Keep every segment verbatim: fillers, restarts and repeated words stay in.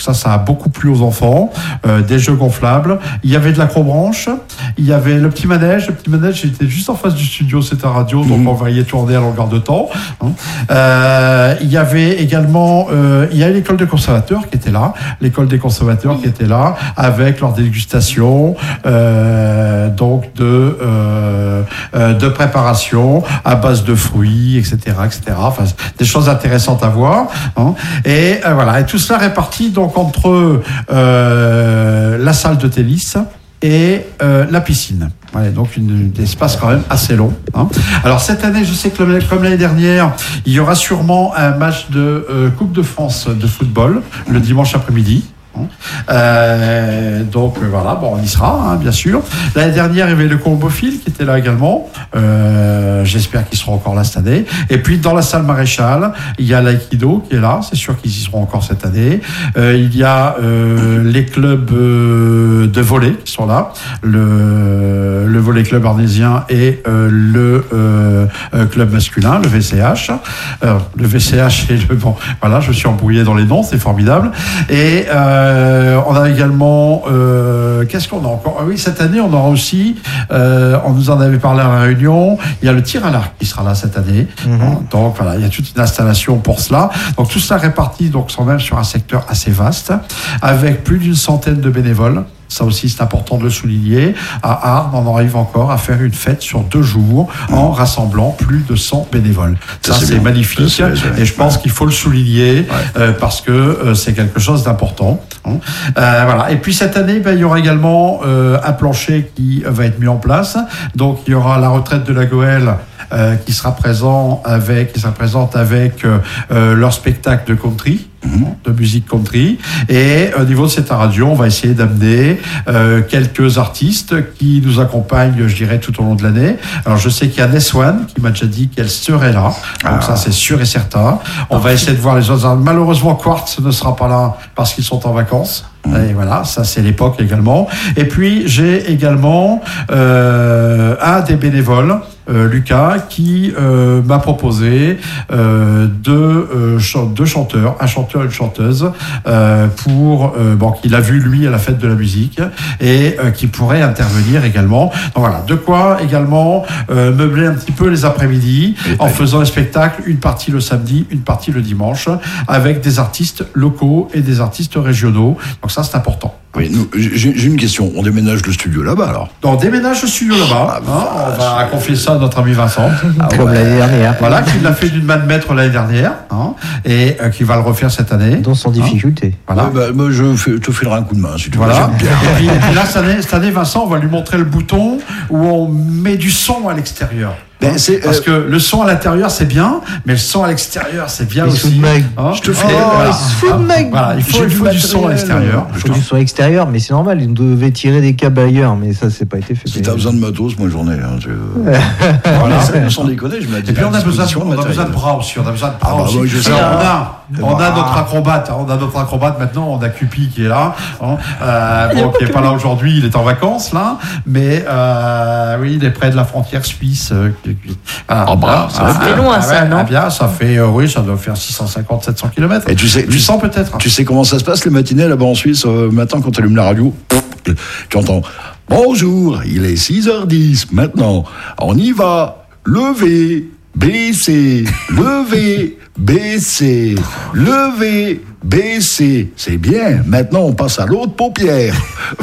Ça, ça a beaucoup plu aux enfants. Euh, des jeux gonflables. Il y avait de l'acrobranche. Il y avait le petit manège. Le petit manège, il était juste en face du studio. C'était un radio, donc mmh. on voyait tourner à longueur de temps. Euh, il y avait également, euh, il y a l'école des conservateurs qui était là. L'école des conservateurs qui était là avec leur dégustation, euh, donc de euh, euh, de préparation à base de fruits, et cetera, et cetera. Enfin, des choses intéressantes à voir. Hein. Et euh, voilà. Et tout cela réparti donc entre euh, la salle de tennis et euh, la piscine. Ouais, donc une, un espace quand même assez long. Hein. Alors cette année, je sais que comme l'année dernière, il y aura sûrement un match de euh, Coupe de France de football le dimanche après-midi. Euh, donc euh, voilà, bon, on y sera, hein, bien sûr. L'année dernière, il y avait le combophile qui était là également. Euh, j'espère qu'ils seront encore là cette année. Et puis dans la salle Maréchal, il y a l'aïkido qui est là. C'est sûr qu'ils y seront encore cette année. Euh, il y a euh, les clubs euh, de volley qui sont là. Le, le volley club arnésien et euh, le euh, euh, club masculin, le V C H. Euh, le V C H et le bon. Voilà, je me suis embrouillé dans les noms, c'est formidable. Et euh, Euh, on a également, euh, qu'est-ce qu'on a encore ? Ah oui, cette année, on aura aussi, euh, on nous en avait parlé à la réunion, il y a le tir à l'arc qui sera là cette année. Mm-hmm. Donc voilà, il y a toute une installation pour cela. Donc tout cela réparti, donc quand même sur un secteur assez vaste, avec plus d'une centaine de bénévoles. Ça aussi, c'est important de le souligner. À Arles, on arrive encore à faire une fête sur deux jours en rassemblant plus de cent bénévoles. Ça, ça c'est, c'est magnifique. Ça, c'est et je pense ouais. qu'il faut le souligner ouais. euh, parce que euh, c'est quelque chose d'important. Hein. Euh, voilà. Et puis cette année, ben, il y aura également euh, un plancher qui va être mis en place. Donc, il y aura la retraite de la Goëlle euh, qui sera présent avec, qui sera présente avec euh, euh, leur spectacle de country. De musique country. Et au niveau de cette radio, on va essayer d'amener euh, quelques artistes qui nous accompagnent, je dirais, tout au long de l'année. Alors, je sais qu'il y a Ness One qui m'a déjà dit qu'elle serait là. Donc, ah. ça, c'est sûr et certain. On va essayer de voir les autres. Malheureusement, Quartz ne sera pas là parce qu'ils sont en vacances. Mmh. Et voilà, ça, c'est l'époque également. Et puis, j'ai également euh, un des bénévoles, Euh, Lucas, qui euh, m'a proposé euh, deux, euh, ch- deux chanteurs, un chanteur et une chanteuse, euh, pour euh, bon, qu'il a vu lui à la fête de la musique et euh, qui pourrait intervenir également. Donc voilà, de quoi également euh, meubler un petit peu les après-midi et en faisant les spectacles, une partie le samedi, une partie le dimanche, avec des artistes locaux et des artistes régionaux. Donc ça, c'est important. Oui, nous, j'ai, j'ai une question. On déménage le studio là-bas alors ? On déménage le studio là-bas. Ah, hein, on va confier ça à notre ami Vincent. Ah, Comme ouais. l'année dernière. Voilà, qui l'a fait d'une main de maître l'année dernière hein, et euh, qui va le refaire cette année. Dans sans difficulté. Hein, voilà. Ouais, bah, moi, je fais, te filerai un coup de main si tu veux. Voilà. Et puis, et puis là, cette année, cette année, Vincent, on va lui montrer le bouton où on met du son à l'extérieur. Ben, c'est, Parce euh... que le son à l'intérieur c'est bien, mais le son à l'extérieur c'est bien il aussi. Hein je te fais. Oh, voilà. Il se fout de mec. Voilà, il faut, il faut du, du son à l'extérieur. Il faut du son à l'extérieur, mais c'est normal. Ils devaient tirer des câbles ailleurs, mais ça c'est pas été fait. Si t'as besoin de matos, moi j'en ai. Hein, je... voilà, sans déconner, je m'ai dit. Et puis on a besoin, de, on a besoin de bras aussi. On a besoin de bras ah, aussi. Bah, je sais, on a, on a notre acrobate. On a notre acrobate maintenant. On a Cupi qui est là. Hein, euh, bon, qui est pas là aujourd'hui. Il est en vacances là, mais euh, oui, il est près de la frontière suisse. Voilà. Ah bah, ça ah, fait loin, ah, ça, ouais, non ah bien, ça fait, euh, oui, ça doit faire six cent cinquante, sept cents kilomètres. Et tu sais, huit cents peut-être. Tu sais comment ça se passe les matinées là-bas en Suisse, euh, matin quand tu allumes la radio, tu entends « Bonjour, il est six heures dix, maintenant, on y va, lever, baisser, lever, baisser, lever, baisser. C'est bien, maintenant on passe à l'autre paupière. »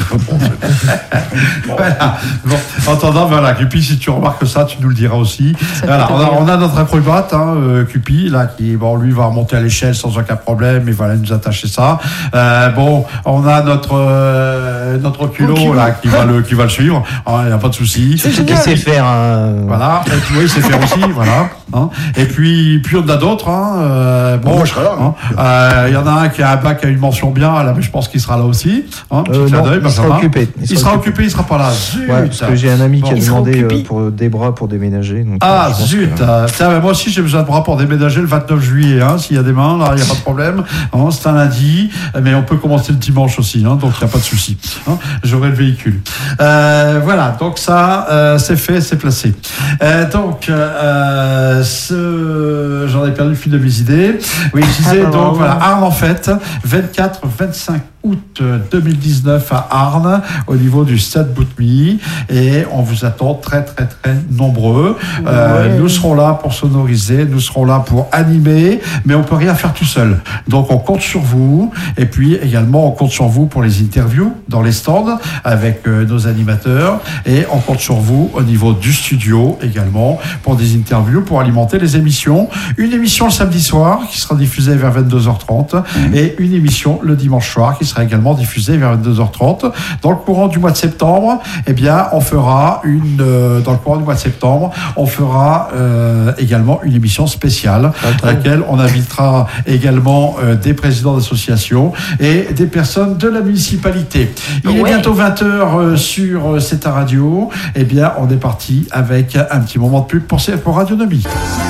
Voilà. Bon, en attendant, voilà, Cupi, si tu remarques ça, tu nous le diras aussi. Voilà, on, a, on a notre acrobate, hein, euh, Cupi, là, qui, bon, lui, va remonter à l'échelle sans aucun problème, et voilà, nous attacher ça. Euh, bon, on a notre, euh, notre culot, okay. là, qui va le, qui va le suivre. Il hein, n'y a pas de souci. Il sait faire, hein. Voilà. Et puis, oui, il sait faire aussi, voilà. Hein. Et puis, puis, on en a d'autres, hein. Euh, bon, moi, je serai là. Il hein. euh, y en a un qui a un bac à une mention bien, là, mais je pense qu'il sera là aussi. Hein. Euh, non, il, il sera occupé. Il, il sera occupé. occupé, il sera pas là. Zut. Ouais, parce que j'ai un ami bon, qui a demandé euh, pour des bras pour déménager. Donc, ah, euh, zut. que... euh, tiens, moi aussi, j'ai besoin de bras pour déménager le vingt-neuf juillet. Hein, s'il y a des mains, là, il n'y a pas de problème. Hein, c'est un lundi, mais on peut commencer le dimanche aussi. Hein, donc, il n'y a pas de souci. Hein, j'aurai le véhicule. Euh, voilà, donc ça, euh, c'est fait, c'est placé. Euh, donc, euh, ce... j'en ai perdu le fil de mes idées. Oui, je disais, ah, donc, voilà, Arles en fête, vingt-quatre vingt-cinq août deux mille dix-neuf à Arnes, au niveau du Stade Boutmy, et on vous attend très très très nombreux. Euh, Ouais. Nous serons là pour sonoriser, nous serons là pour animer, mais on peut rien faire tout seul. Donc on compte sur vous, et puis également on compte sur vous pour les interviews dans les stands avec euh, nos animateurs, et on compte sur vous au niveau du studio également pour des interviews, pour alimenter les émissions. Une émission le samedi soir qui sera diffusée vers vingt-deux heures trente, mmh. et une émission le dimanche soir qui sera également diffusée vers vingt-deux heures trente. Dans le courant du mois de septembre, eh bien, on fera une, euh, dans le courant du mois de septembre, on fera euh, également une émission spéciale à laquelle on invitera également euh, des présidents d'associations et des personnes de la municipalité. Il ouais. est bientôt vingt heures euh, sur euh, cette radio. Eh bien, on est parti avec un petit moment de pub pour, pour Radionomie.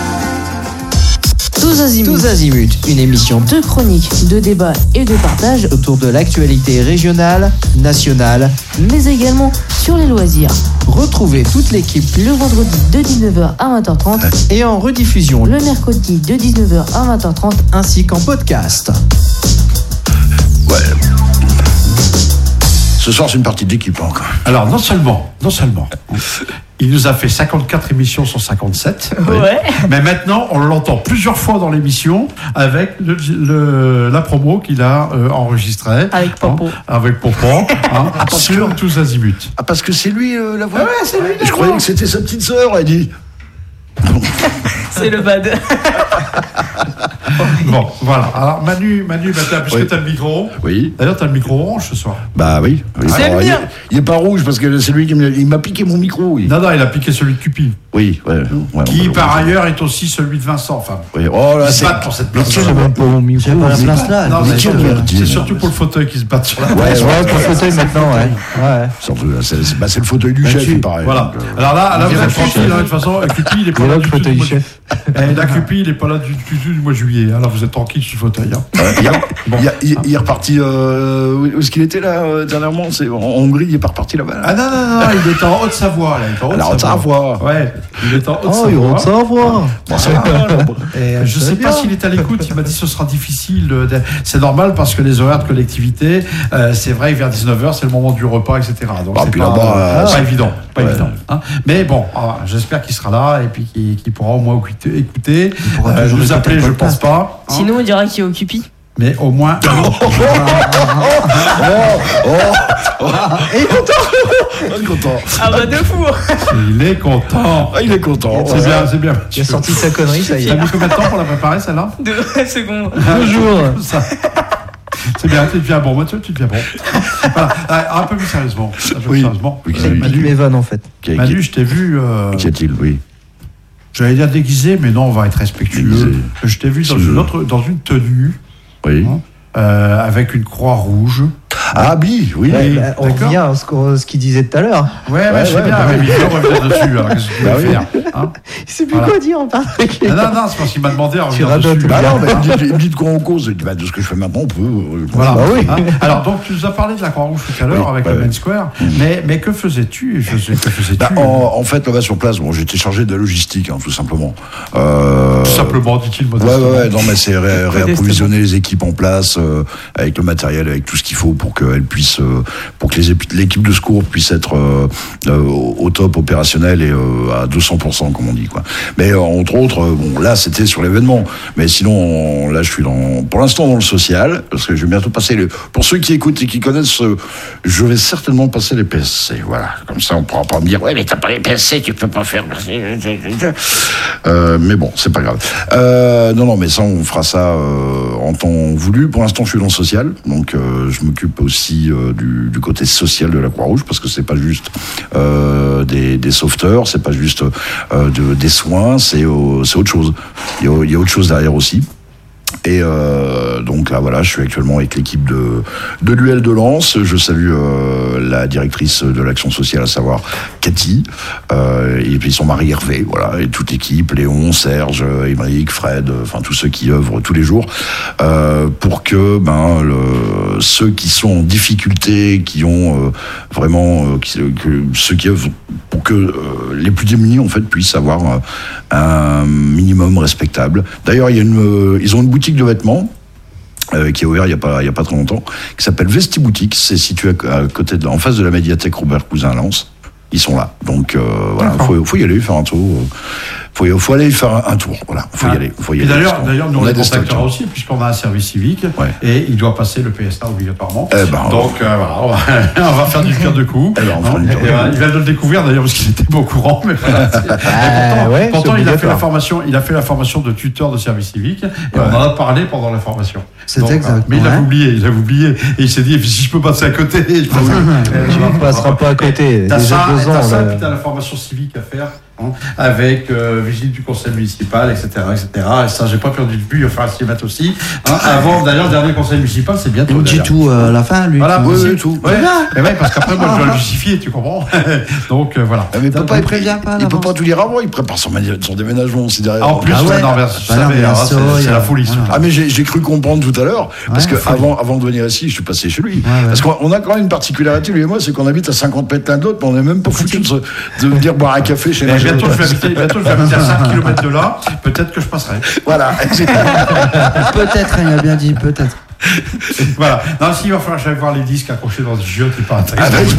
Tous azimuts. Tous azimuts, une émission de chroniques, de débats et de partage autour de l'actualité régionale, nationale, mais également sur les loisirs. Retrouvez toute l'équipe le vendredi de dix-neuf heures à vingt heures trente et en rediffusion le mercredi de dix-neuf heures à vingt heures trente ainsi qu'en podcast. Ouais. Ce soir, c'est une partie d'équipe encore. Alors, non seulement, non seulement, il nous a fait cinquante-quatre émissions sur cinquante-sept. Ouais. Mais maintenant, on l'entend plusieurs fois dans l'émission avec le, le, la promo qu'il a euh, enregistrée. Avec Popo. Hein, avec Popo, hein, sur Tous Azimuts. Ah, parce que c'est lui euh, la voix. Ah ouais, c'est lui. Je croyais que c'était sa petite sœur, elle dit. C'est le bad. Bon, voilà. Alors, Manu, Manu, maintenant, puisque oui. tu as le micro. Oui. D'ailleurs, tu as le micro orange ce soir. Bah oui. oui. C'est Alors, le il, mien. il est pas rouge parce que c'est lui qui me, il m'a piqué mon micro. Oui, Non, non, il a piqué celui de Cupi. oui ouais, ouais, Qui, on- par ailleurs, est aussi celui de Vincent. Enfin, Oui. Oh là, ils se c'est. battent pour cette place. C'est même pas mon micro. J'ai pas la place là. Non, vous c'est avez surtout, pas- c'est surtout pour le fauteuil qui se battent sur la Ouais, place. ouais, Ouais, pour le fauteuil maintenant, ouais. Ouais. Surtout, là, c'est, c'est, bah, c'est le fauteuil du Bah, chef, tu- il paraît. Voilà. Donc, euh, Alors là, là on vous dirait êtes tranquille, Cupi. hein, de toute façon, Cupi, il est pas Et là là, du le tout du fauteuil mois- chef. Et là, Cupi, il est pas là du tout du mois de juillet. Alors vous êtes tranquille sur le fauteuil. Hein. Ouais, il, il, il, il est reparti. Euh, où est-ce qu'il était là euh, dernièrement? C'est en Hongrie, il est pas reparti là-bas. Là. Ah non, non, non, il est en Haute-Savoie. Là. Il est en Alors, Haute-Savoie. Haute-Savoie. Ouais, il est en Oh, il Haute-Savoie. rentre savoir. Bon, ça va, là. Et euh, je sais pas s'il est à l'écoute, il m'a dit que ce sera difficile. euh, de- C'est normal parce que les horaires de collectivité, euh, c'est vrai, vers dix-neuf heures, c'est le moment du repas, et cetera. Donc Ah, c'est puis pas, là-bas, euh, euh, pas c'est- évident. Pas Ouais. évident hein. Mais bon, ah, j'espère qu'il sera là et puis qu'il, qu'il pourra au moins écouter. écouter. pourra Euh, toujours nous écouter appeler, le je podcast. pense pas. hein. Sinon, on dira qu'il est au Cupi. Mais au moins. Il est content. Ah bah de fou. Il est content. Ah, il est content. C'est bien, c'est bien. Il a sorti sa connerie, ça y T'as est. mis combien de temps pour la préparer, celle-là? Deux secondes. Deux jours. Ça. C'est bien, tu deviens bon. Mathieu, tu deviens bon. Voilà. Ah, un peu plus sérieusement. Un peu plus Oui. sérieusement. Oui, Euh, oui. Il Manu, mes vannes, en fait. Qu'y- Manu, je t'ai vu. Euh, Qu'y a-t-il, oui. J'allais dire déguisé, mais non, on va être respectueux. Déguisé. Je t'ai vu dans Si une je- autre, dans une tenue, Oui. Hein euh, avec une croix rouge. Ah, Bi, oui. Ouais, bah, on d'accord. revient à ce, qu'on- ce qu'il disait tout à l'heure. Ouais, ouais, Ouais, je sais ouais, bien. bah mais oui. il faut revenir dessus. Alors, qu'est-ce que tu Bah veux oui. faire hein Il sait plus Voilà. quoi dire en parlant avec Non, non, non, c'est parce qu'il m'a demandé à Tu revenir radotes, dessus. Bah non, mais il me dit- il me dit de quoi on cause. Il dit, bah, de ce que je fais maintenant, on peut. euh, Voilà. Bah oui. Hein Alors, donc, tu nous as parlé de la Croix-Rouge tout à l'heure Oui, avec bah le oui. Main Square. Mais, mais que faisais-tu Que faisais- que faisais-tu Bah, en, en fait, là-bas sur place, bon, j'étais chargé de la logistique, hein, tout simplement. Euh, Tout simplement, dit-il Ouais, modestement. ouais, ouais, non, mais c'est ré- réapprovisionner les équipes en place, euh, avec le matériel, avec tout ce qu'il faut pour qu'elles puissent, euh, pour que les épi- l'équipe de secours puisse être euh, euh, au au top opérationnel et euh, à deux cents pour cent, comme on dit, quoi. Mais euh, entre autres, euh, bon, là, c'était sur l'événement. Mais sinon, on- là, je suis dans, pour l'instant dans le social, parce que je vais bientôt passer le, pour ceux qui écoutent et qui connaissent, euh, je vais certainement passer les P S C, voilà. Comme ça, on pourra pas me dire, ouais, mais t'as pas les P S C, tu peux pas faire. Euh, mais bon, c'est pas grave. Euh, non, non, mais ça, on fera ça euh, en temps voulu. Pour l'instant, je suis dans le social, donc euh, je m'occupe aussi euh, du, du côté social de la Croix-Rouge, parce que c'est pas juste euh, des, des sauveteurs, c'est pas juste euh, de, des soins, c'est, euh, c'est autre chose. Il y, a, il y a autre chose derrière aussi. Et euh, donc là, voilà, je suis actuellement avec l'équipe de, de l'U L de Lens. Je salue euh, la directrice de l'action sociale, à savoir Cathy, euh, et puis son mari Hervé, voilà, et toute l'équipe, Léon, Serge, Émeric, Fred, enfin tous ceux qui œuvrent tous les jours, euh, pour que ben le, ceux qui sont en difficulté, qui ont euh, vraiment, euh, qui, que, ceux qui œuvrent pour que euh, les plus démunis en fait puissent avoir euh, un minimum respectable. D'ailleurs, il y a une, euh, ils ont une boutique de vêtements Euh, qui est ouvert il y a pas il y a pas très longtemps, qui s'appelle Vestiboutique. C'est situé à, à côté de, en face de la médiathèque Robert Cousin à Lens. Ils sont là, donc euh, voilà, faut, faut y aller faire un tour. Faut y, faut aller faire un, un tour. Voilà, faut y Ah. aller. Faut y Et aller d'ailleurs, d'ailleurs, nous on a les des contactera structures. aussi, puisqu'on a un service civique, Ouais. et il doit passer le P S A obligatoirement. Eh ben, Donc euh, voilà, on va, on va faire du cœur de coup. Eh ben, on fera Hein, du cœur de et, euh, coup. il vient de le découvrir d'ailleurs parce qu'il était pas au courant. Mais voilà, c'est- Ah, pourtant, ouais, pourtant, c'est il a fait la obligatoire. formation, il a fait la formation de tuteur de service civique, et on en a parlé pendant la formation. C'est Donc, exact, Mais il ouais. avait oublié, il avait oublié, et il s'est dit si je peux passer à côté, je passe à côté. Tu ne passeras pas à côté. T'as Déjà ça, deux t'as ans. ça, là. puis t'as la formation civique à faire, hein, avec euh, visite du conseil municipal, et cetera, et cetera. Et ça, j'ai pas perdu de vue, il va falloir s'y mettre aussi. Hein, avant, d'ailleurs, le dernier conseil municipal, c'est bientôt. Il me dit d'ailleurs. tout euh, à la fin, lui. Voilà, tout. moi oui, aussi. oui, tout. Ouais, et ouais, parce qu'après, moi, je dois le justifier, tu comprends. Donc, euh, voilà. Ah, mais Papa, papa, il prévient pas à il peut l'avance. pas tout dire avant, il prépare son, mani- son déménagement aussi derrière. En plus, Ah ouais. ouais, non, mais, Bah vous non, savez, mais hein, la c'est soie, c'est la folie. voilà. ça. Ah mais j'ai j'ai cru comprendre tout à l'heure parce Ouais, que folie. avant avant de venir ici je suis passé chez lui Ouais, ouais. parce qu'on on a quand même une particularité lui et moi c'est qu'on habite à cinquante mètres l'un de l'autre mais on n'est même pas foutu de, se- de venir boire un café chez Mais nous. bientôt, je vais habiter, bientôt, je vais habiter à cinq kilomètres de là. Peut-être que je passerai. Voilà. Peut-être, il a bien dit, peut-être. Voilà. Non, s'il va falloir que j'aille voir les disques accrochés dans ce jeu, c'est pas Ah, intéressant.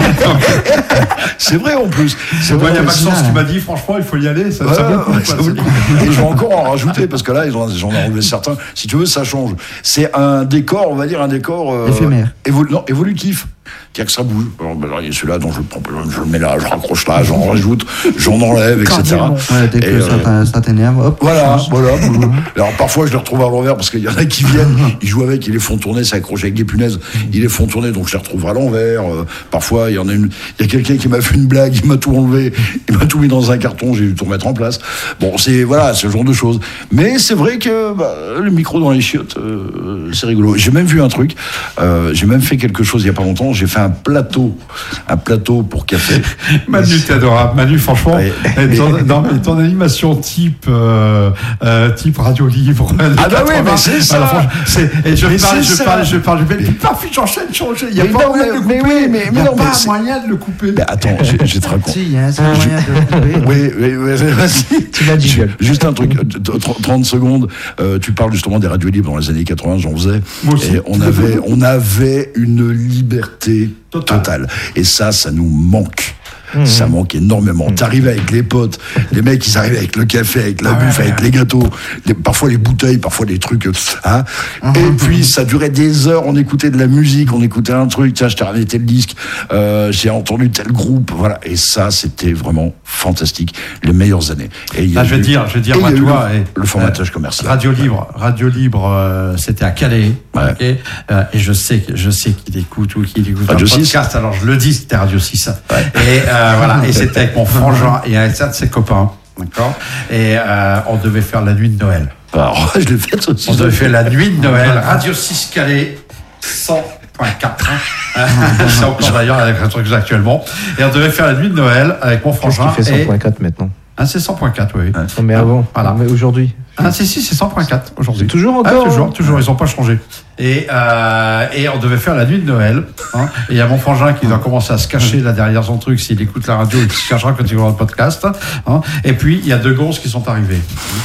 ben, c'est vrai en plus. C'est Moi, vrai. il y a au Maxence final. qui m'a dit, franchement, il faut y aller. Ça, Ouais, ça vaut le coup, ouais, quoi. ça vaut le coup. Et je vais encore en rajouter parce que là, ils ont- j'en ai enlevé certains. Si tu veux, ça change. C'est un décor, on va dire un décor euh, Éphémère. évolu- non, évolutif. C'est-à-dire que ça bouge. Alors, ben, alors, il y a celui-là dont je le prends, je le mets là, je raccroche là, j'en rajoute, j'en enlève, et cetera. Ouais, dès que Et, ça euh, t'a- ça t'énerve, hop. Voilà, change. voilà. Alors parfois je les retrouve à l'envers parce qu'il y en a qui viennent, ils jouent avec, ils les font tourner, c'est accroché avec des punaises, ils les font tourner, donc je les retrouve à l'envers. Euh, parfois il y en a une, il y a quelqu'un qui m'a fait une blague, il m'a tout enlevé, il m'a tout mis dans un carton, j'ai dû tout remettre en place. Bon, c'est voilà, c'est ce genre de choses. Mais c'est vrai que bah, le micro dans les chiottes, euh, c'est rigolo. J'ai même vu un truc, euh, j'ai même fait quelque chose il y a pas longtemps. J'ai fait un plateau, un plateau pour café. Manu, t'es adorable. Manu, franchement, Ouais. et ton, non, mais ton animation type, euh, euh, type radio libre. Ah bah oui, mais c'est ça. Alors, franchement, c'est- et je Mais parle, c'est je ça. parle, je parle, je parle. Parfait, j'enchaîne, j'enchaîne. Il n'y a Mais pas non, moyen de mais- le mais couper. oui, mais- Il mais n'y a non, mais pas c'est- moyen de le couper. Mais attends, j'ai j'ai te raconté. Si, il y a un seul moyen de le trouver. Oui, oui, oui, vas-y. Tu l'as dit, Ju- gueule. Juste un truc, euh, tr- trente secondes. Euh, tu parles justement des radios libres dans les années quatre-vingts, j'en faisais. Moi aussi. Et on avait, on avait une liberté Total. totale. Et ça, ça nous manque. Ça manque énormément. T'arrives avec les potes, les mecs, ils arrivent avec le café, avec la bouffe, avec les gâteaux, les- parfois les bouteilles, parfois des trucs, euh, hein. Et puis, ça durait des heures, on écoutait de la musique, on écoutait un truc, tiens, je t'ai ramené tel disque, euh, j'ai entendu tel groupe, voilà. Et ça, c'était vraiment fantastique. Les meilleures années. Et il y a Ah, je vais eu- dire, je vais dire, et il y moi, a tu eu vois, le, et, le formatage euh, commercial. Radio Libre, Radio Libre, euh, c'était à Calais, Ouais. ok, euh, et je sais, que- je sais qu'il écoute ou qu'il écoute Radio un six. podcast. Alors je le dis, c'était Radio six. Et euh, voilà, et c'était avec mon frangin et avec un de ses copains, d'accord. Et euh, on devait faire la nuit de Noël. Alors, je l'ai fait aussi. On devait faire la nuit de Noël. Radio six Calais, cent point quatre. Hein. C'est encore d'ailleurs avec un truc actuellement. Et on devait faire la nuit de Noël avec mon Qu'est-ce frangin. qui fait et- cent point quatre maintenant? Ah, c'est cent point quatre, oui. Non, mais avant, Voilà. mais aujourd'hui. Ah, si, si, c'est cent point quatre aujourd'hui. C'est toujours Ah, encore, toujours, hein. toujours, ils n'ont pas changé. Et, euh, et on devait faire la nuit de Noël. Hein, et il y a mon frangin qui doit commencer à se cacher là derrière son truc. S'il écoute la radio, il se cachera quand il va le podcast. Hein. Et puis, il y a deux gonzes qui sont arrivés.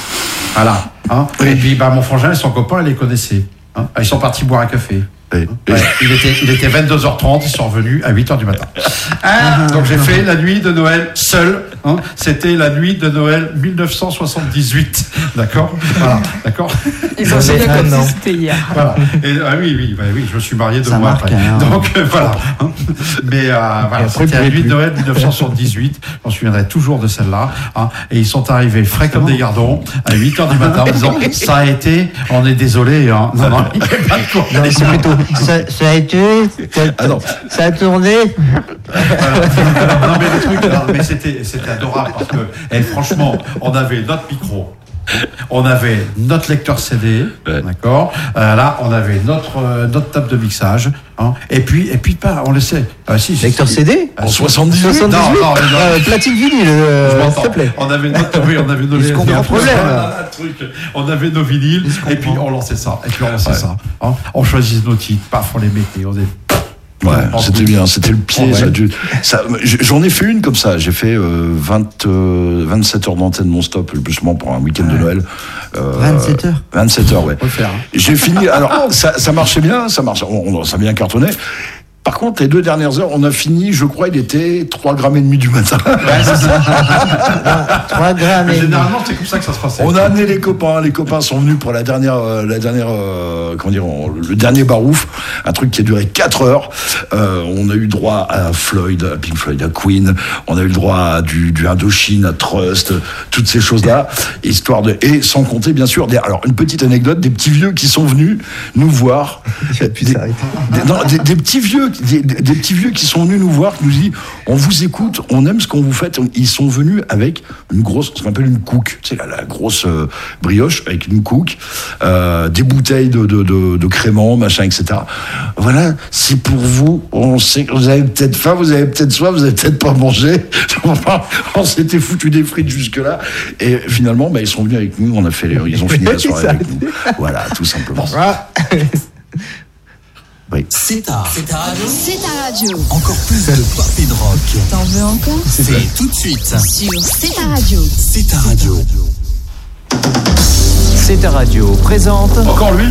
Voilà. Hein. Et puis, bah, mon frangin et son copain, ils les connaissaient. Hein. Ils sont partis boire un café. Et- et- Ouais, il était, il était vingt-deux heures trente, ils sont revenus à huit heures du matin. Ah, donc j'ai fait la nuit de Noël seul. Hein. C'était la nuit de Noël mille neuf cent soixante-dix-huit. D'accord. Voilà. D'accord. Ils ont Ça fait fait comme un an. si c'était hier. Voilà. Et, ah oui, oui, bah oui, je me suis marié deux Ça mois marque, après. hein. Donc euh, voilà. Hein. Mais euh, voilà, après, c'était la vous nuit de pouvez Noël mille neuf cent soixante-dix-huit. Je m'en souviendrai toujours de celle-là. Hein. Et ils sont arrivés frais comme des gardons à huit heures du matin en disant ça a été, on est désolé. Hein. Non, non, il n'y a pas de quoi. Non, c'est plutôt. Ça, ça a été. Ça, Ah non. ça a tourné. Voilà. Non mais le truc, non, mais c'était c'était adorable parce que eh, franchement, on avait notre micro, on avait notre lecteur C D, Ouais. d'accord. Euh, là, on avait notre euh, notre table de mixage, hein, et puis et puis pas, on laissait. Euh, si, si, Lecteur si. C D En soixante-dix-huit. soixante-dix-huit Non, non, mais non. Euh, Platine vinyle, Je euh, m'entends. s'il te plaît. On avait notre, oui, on avait nos, Ils se comprennent nos- problème, nos- là. un truc. On avait nos vinyles, et puis on lançait ça, et puis on lançait Ouais. ça. Hein. On choisissait nos titres, paf, on les mettait, on disait, Ouais, c'était bien, c'était le pied. Oh, ouais. ça, du- ça- j'en ai fait une comme ça. J'ai fait euh, vingt, euh, vingt-sept heures d'antenne non-stop, justement pour un week-end de Noël. Euh, vingt-sept heures. vingt-sept heures, ouais. Faut le faire, hein. J'ai fini. Alors, ça, ça marchait bien, ça marchait, on, on- ça a bien cartonné. Par contre, les deux dernières heures, on a fini, je crois, il était trois grammes et demi du matin. trois grammes Mais et demi. généralement, c'est comme ça que ça se passait. On a amené les copains, les copains sont venus pour la dernière, euh, la dernière, euh, comment dire, on- le dernier barouf, un truc qui a duré quatre heures. Euh, on a eu droit à Floyd, à Pink Floyd, à Queen. On a eu le droit à du, du Indochine, à Trust, toutes ces choses-là, histoire de, et sans compter bien sûr. Des, alors une petite anecdote, des petits vieux qui sont venus nous voir. J'ai pu Des- s'arrêter. des, non, des, des petits vieux, des, des- des petits vieux qui sont venus nous voir, qui nous disent, on vous écoute, on aime ce qu'on vous fait. Ils sont venus avec une grosse, ce qu'on appelle une couque, c'est la, la grosse euh, brioche avec une couque, euh, des bouteilles de, de, de, de crément, machin, et cetera. Voilà, c'est pour vous. On sait que vous avez peut-être faim, vous avez peut-être soif, vous avez peut-être pas mangé. Enfin, on s'était foutu des frites jusque là, et finalement, bah, ils sont venus avec nous. On a fait, les, ils ont fini la soirée avec nous. Voilà, tout simplement. Oui. C'est ta, c'est ta radio. C'est ta radio. Encore plus de pop et de rock. T'en veux encore? C'est tout de suite. Sur C'est ta radio. C'est ta radio. C'est ta radio présente. Encore lui.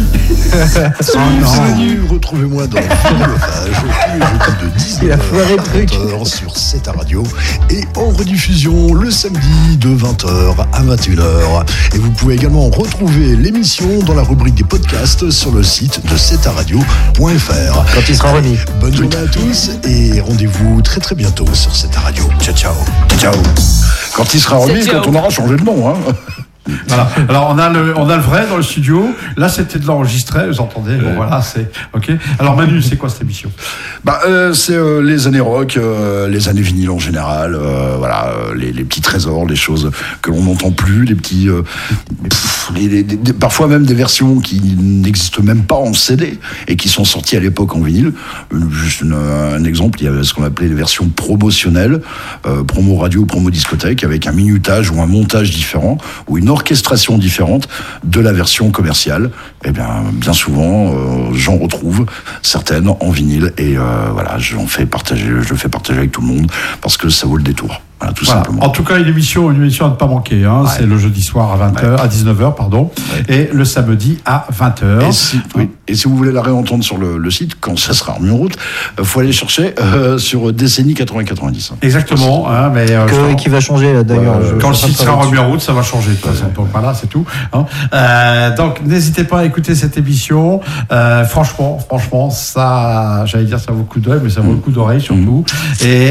Salut, retrouvez-moi dans Philopage tous les jeudis de Il a foiré dix-neuf le heures truc. à vingt heures sur C'est ta radio et en rediffusion le samedi de vingt heures à vingt et une heures. Et vous pouvez également retrouver l'émission dans la rubrique des podcasts sur le site de c'est ta radio point f r. Quand il sera remis. Bonne journée à tous et rendez-vous très très bientôt sur C'est ta radio. Ciao ciao. Ciao. Quand il sera remis, Ciao. quand on aura changé de nom, hein. Voilà. Alors on a le on a le vrai dans le studio. Là c'était de l'enregistré. Vous entendez. Bon voilà c'est ok. Alors Manu, c'est quoi cette émission? Bah, euh, c'est euh, les années rock, euh, les années vinyles en général, euh, voilà, euh, les, les petits trésors, les choses que l'on n'entend plus, les petits, euh, pff, les, les- des- parfois même des versions qui n'existent même pas en C D et qui sont sorties à l'époque en vinyle. Euh, Juste une- un exemple, il y avait ce qu'on appelait les versions promotionnelles, euh, promo radio, promo discothèque, avec un minutage ou un montage différent ou une orchestration différente de la version commerciale. Et bien, bien souvent, euh, j'en retrouve certaines en vinyle et euh, voilà, j'en fais partager, je le fais partager avec tout le monde parce que ça vaut le détour. Voilà, tout Voilà. simplement. En tout cas, une émission, une émission à ne pas manquer. Hein. Ouais. C'est le jeudi soir à vingt heures, à dix-neuf heures, pardon, et le samedi à vingt heures. Et si, oui, et si vous voulez la réentendre sur le, le site, quand ça sera remis en route, il faut aller chercher euh, sur décennie quatre-vingts quatre-vingt-dix. Exactement. Hein, mais euh, Que- je- qui va changer là d'ailleurs. Ouais, je- quand le je site serai sera pas remis en route, ça va changer de toute façon. Donc voilà, c'est tout. Hein. Euh, donc n'hésitez pas à écouter cette émission. Euh, franchement, franchement, ça, j'allais dire, ça vaut le coup d'œil, mais ça vaut le coup d'oreille surtout. Et,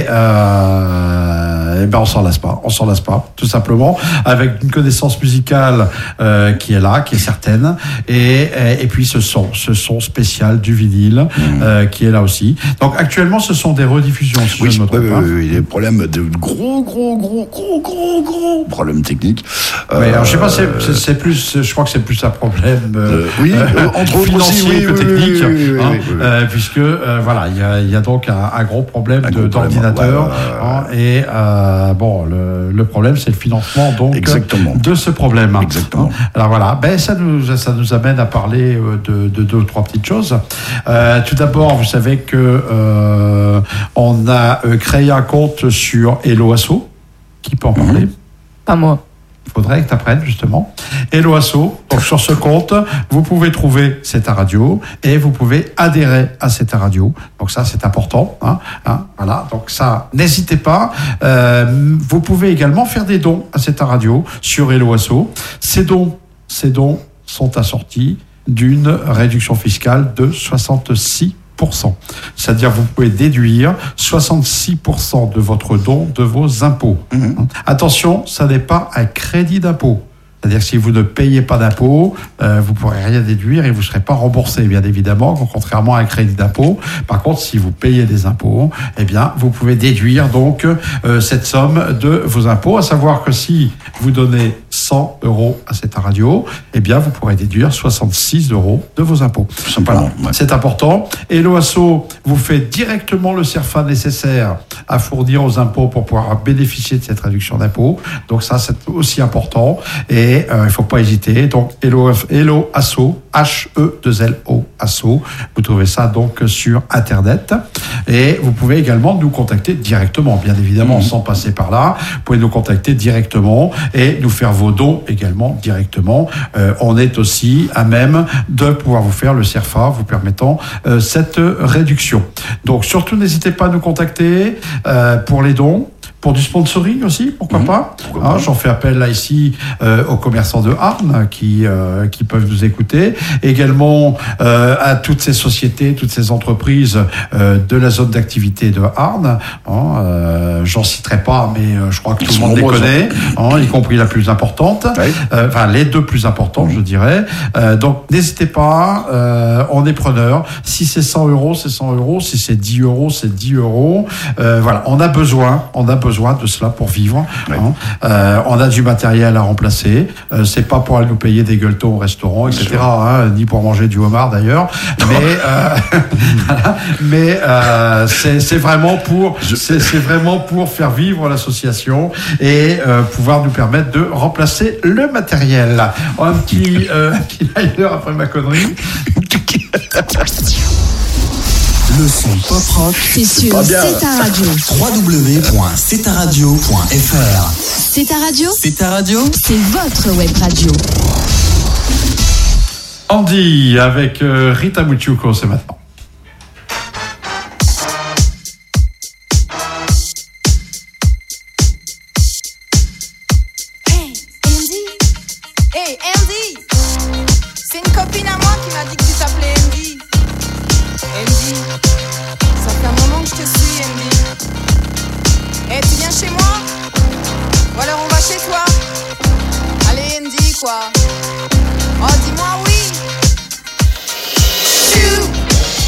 euh, et ben on s'en lasse pas. On s'en lasse pas, tout simplement, avec une connaissance musicale euh, qui est là, qui est certaine, et, et, et puis ce son, ce son spécial du vinyle euh, qui est là aussi. Donc actuellement, ce sont des rediffusions, si Oui, je ne me oui, trompe oui, pas. oui, oui, des problèmes de gros, gros, gros, gros, gros, gros problèmes techniques. Ouais, alors, je sais pas, c'est, Euh, c'est, c'est plus, je crois que c'est plus un problème euh, Euh, oui, euh, entre autres aussi, financier oui, que oui, technique, oui, oui, oui, hein, oui, oui. euh, puisque euh, voilà, il y a, il y a donc un, un gros problème Un de, gros problème, d'ordinateur, ouais, ouais, ouais, hein, et euh, bon, le, le problème c'est le financement donc Exactement. de ce problème. Exactement. Hein. Alors voilà, ben ça nous, ça nous amène à parler euh, de, de deux ou trois petites choses. Euh, tout d'abord, vous savez que euh, on a euh, créé un compte sur Hello Asso. Qui peut en parler? Pas moi. Il faudrait que tu apprennes justement. Hello Asso. Donc sur ce compte, vous pouvez trouver C'est ta radio et vous pouvez adhérer à C'est ta radio. Donc ça, c'est important. Hein, hein, voilà. Donc ça, n'hésitez pas. Euh, vous pouvez également faire des dons à C'est ta radio sur Hello Asso. Ces dons, ces dons sont assortis d'une réduction fiscale de soixante-six pour cent. C'est-à-dire vous pouvez déduire soixante-six pour cent de votre don de vos impôts. Mhm. Attention, ça n'est pas un crédit d'impôt. C'est-à-dire que si vous ne payez pas d'impôt, euh, vous ne pourrez rien déduire et vous ne serez pas remboursé, bien évidemment, contrairement à un crédit d'impôt. Par contre, si vous payez des impôts, eh bien, vous pouvez déduire donc euh, cette somme de vos impôts. À savoir que si vous donnez cent euros à cette radio, eh bien, vous pourrez déduire soixante-six euros de vos impôts. Tout simplement, Voilà, ouais. c'est important. Et l'O A S O vous fait directement le CERFA nécessaire à fournir aux impôts pour pouvoir bénéficier de cette réduction d'impôts. Donc ça, c'est aussi important. Et euh, il ne faut pas hésiter. Donc, Hello, Hello Asso, H E deux L O Asso. Vous trouvez ça donc sur Internet. Et vous pouvez également nous contacter directement, bien évidemment, mmh. sans passer par là. Vous pouvez nous contacter directement et nous faire vos dons également directement. Euh, on est aussi à même de pouvoir vous faire le C E R F A, vous permettant euh, cette réduction. Donc surtout n'hésitez pas à nous contacter euh, pour les dons. Pour du sponsoring aussi, pourquoi mmh, pas, pourquoi hein, pas. J'en fais appel là ici euh, aux commerçants de Arnes qui euh, qui peuvent nous écouter, également euh, à toutes ces sociétés, toutes ces entreprises euh, de la zone d'activité de Arnes. Hein, euh, j'en citerai pas, mais euh, je crois que tout le monde les connaît, hein, y compris la plus importante, oui. euh, enfin les deux plus importantes, je dirais. Euh, donc n'hésitez pas, euh, on est preneur. Si c'est cent euros, c'est cent euros. Si c'est dix euros, c'est dix euros. Euh, voilà, on a besoin, on a besoin de cela pour vivre. Oui. Hein. Euh, on a du matériel à remplacer. Euh, c'est pas pour aller nous payer des gueuletons au restaurant, et cetera. Hein, ni pour manger du homard d'ailleurs. Mais euh, voilà. mais euh, c'est, c'est vraiment pour c'est, c'est vraiment pour faire vivre l'association et euh, pouvoir nous permettre de remplacer le matériel. Un petit euh, un petit liner après ma connerie. Le son pop rock, c'est sur C'est ta radio. w w w point c'est ta radio point f r. C'est ta radio. C'est ta radio. C'est votre web radio. Andy avec euh, Rita Muchuko, c'est maintenant. Hey Andy, hey Andy, c'est une copine à moi qui m'a dit que tu t'appelais Andy. Andy, ça fait un moment que je te suis, Andy. Eh, tu viens chez moi? Ou alors on va chez toi? Allez, Andy, quoi. Oh, dis-moi oui. Chou,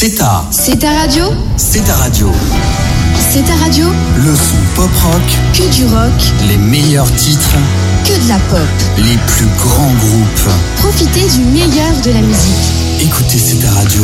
C'est ta, C'est ta radio. c'est ta radio. C'est ta radio. Le son pop rock, Que du rock. les meilleurs titres, Que de la pop. les plus grands groupes. Profitez du meilleur de la musique. Écoutez, c'est ta radio.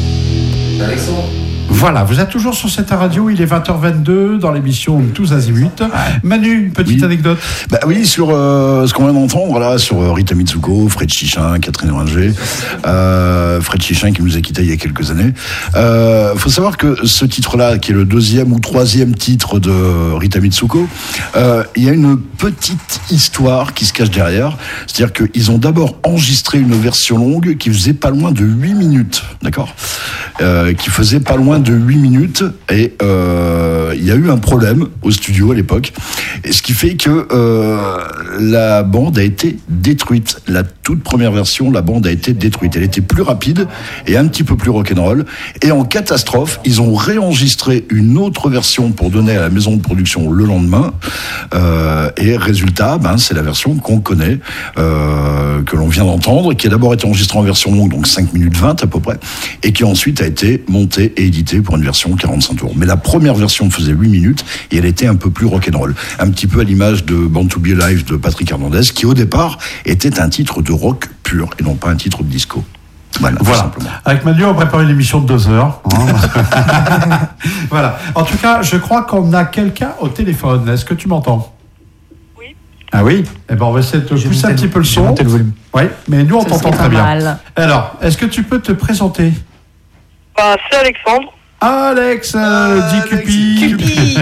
Voilà, vous êtes toujours sur cette radio, il est vingt heures vingt-deux dans l'émission Tous Azimuts. Manu, une petite Oui. anecdote. Bah oui, sur euh, ce qu'on vient d'entendre là, sur euh, Rita Mitsuko, Fred Chichin, Catherine Ringer, euh, Fred Chichin qui nous a quittés il y a quelques années. Euh, faut savoir que ce titre-là, qui est le deuxième ou troisième titre de Rita Mitsuko, euh, il y a une petite histoire qui se cache derrière. C'est-à-dire qu'ils ont d'abord enregistré une version longue qui faisait pas loin de huit minutes, d'accord, euh, qui faisait pas loin de huit minutes, et euh, il y a eu un problème au studio à l'époque, et ce qui fait que euh, la bande a été détruite. La toute première version, la bande a été détruite. Elle était plus rapide et un petit peu plus rock'n'roll, et en catastrophe, ils ont réenregistré une autre version pour donner à la maison de production le lendemain, euh, et résultat, ben, c'est la version qu'on connaît, euh, que l'on vient d'entendre, qui a d'abord été enregistrée en version longue, donc cinq minutes vingt à peu près, et qui ensuite a été montée et éditée pour une version quarante-cinq tours. Mais la première version faisait huit minutes et elle était un peu plus rock'n'roll. Un petit peu à l'image de Born to Be Alive de Patrick Hernandez, qui au départ était un titre de rock pur et non pas un titre de disco. Voilà, tout Voilà. simplement. Avec Manu, on prépare une émission de deux heures. hein. Voilà. En tout cas, je crois qu'on a quelqu'un au téléphone. Est-ce que tu m'entends? Oui. Ah oui. Eh ben, on va essayer de te J'ai pousser un monté petit le- peu le j'ai son. monté le volume. Oui, mais nous, on Ça t'entend serait très pas bien. mal. Alors, est-ce que tu peux te présenter? Bah, c'est Alexandre. Alex, euh, dit Cupi. Cupi.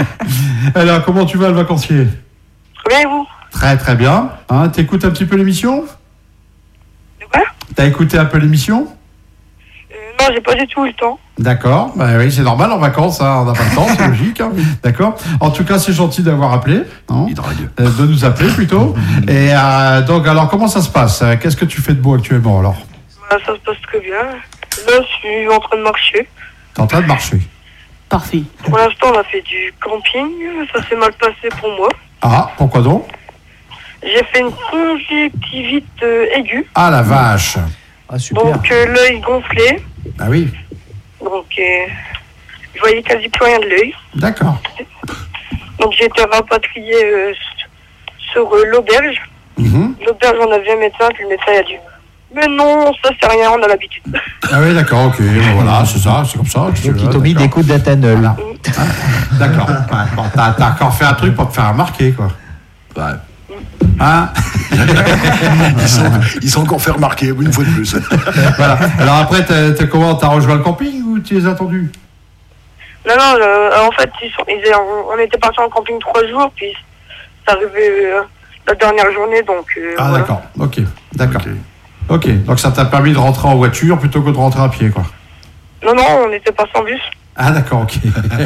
Alors, comment tu vas, le vacancier? Très bien, et vous? Très très bien. Hein, t'écoutes un petit peu l'émission? De quoi? T'as écouté un peu l'émission? euh, Non, j'ai pas du tout eu le temps. D'accord, bah oui, c'est normal en vacances, hein, on n'a pas le temps, c'est logique. Hein. D'accord. En tout cas, c'est gentil d'avoir appelé, hein, Hydrague. euh, de nous appeler plutôt. Et euh, donc, alors, comment ça se passe? Qu'est-ce que tu fais de beau actuellement alors? Bah, ça se passe très bien. Là, je suis en train de marcher. T'es en train de marcher. Parfait. Pour l'instant, on a fait du camping. Ça s'est mal passé pour moi. Ah, pourquoi donc? J'ai fait une conjonctivite euh, aiguë. Ah la vache. Ah, super. Donc, euh, l'œil gonflé. Ah oui, Donc, euh, je voyais quasi plus rien de l'œil. d'accord. Donc, j'ai été rapatrié euh, sur euh, l'auberge. Mhm. L'auberge, on a vu un médecin, puis le médecin a dit mais non, ça c'est rien, on a l'habitude. Ah oui, d'accord, ok, ben voilà, c'est ça, c'est comme ça. que tu Donc, veux, ils t'ont mis d'accord. des coups d'atanol. Voilà. D'accord. Ouais, bon, t'as, t'as encore fait un truc pour te faire remarquer, quoi. Ouais. Hein? Ils sont, ils sont encore fait remarquer une fois de plus. Voilà. Alors après, t'as, t'as comment? T'as rejoint le camping ou tu les as attendus? Non, non, le- en fait, ils sont, ils, on, on était partis en camping trois jours, puis c'est arrivé euh, la dernière journée, donc euh, Ah voilà. d'accord, ok, d'accord. Ok. Ok, donc ça t'a permis de rentrer en voiture plutôt que de rentrer à pied, quoi. Non, non, on était pas sans bus. Ah d'accord, ok.